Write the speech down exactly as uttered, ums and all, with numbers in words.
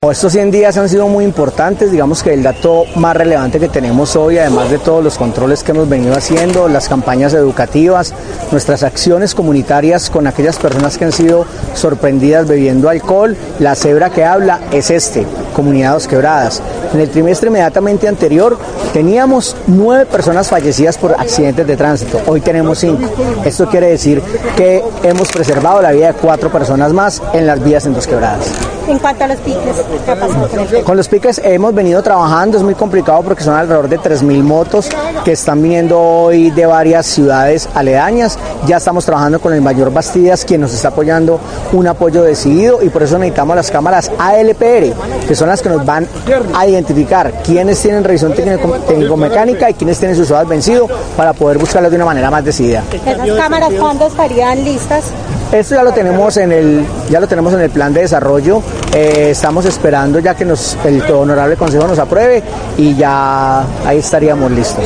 Estos cien días han sido muy importantes, digamos que el dato más relevante que tenemos hoy, además de todos los controles que hemos venido haciendo, las campañas educativas, nuestras acciones comunitarias con aquellas personas que han sido sorprendidas bebiendo alcohol, la cebra que habla es este, Comunidad Dos Quebradas. En el trimestre inmediatamente anterior teníamos nueve personas fallecidas por accidentes de tránsito, hoy tenemos cinco. Esto quiere decir que hemos preservado la vida de cuatro personas más en las vías en Dos Quebradas. En cuanto a los piques, ¿qué ha pasado con el... Con los piques hemos venido trabajando, es muy complicado porque son alrededor de tres mil motos que están viniendo hoy de varias ciudades aledañas. Ya estamos trabajando con el mayor Bastidas, quien nos está apoyando un apoyo decidido, y por eso necesitamos las cámaras A L P R, que son las que nos van a identificar quiénes tienen revisión técnico-mecánica y quiénes tienen sus horas vencido para poder buscarlas de una manera más decidida. ¿Esas cámaras cuándo estarían listas? Esto ya lo tenemos en el ya lo tenemos en el plan de desarrollo. Eh, estamos esperando ya que nos el honorable consejo nos apruebe y ya ahí estaríamos listos.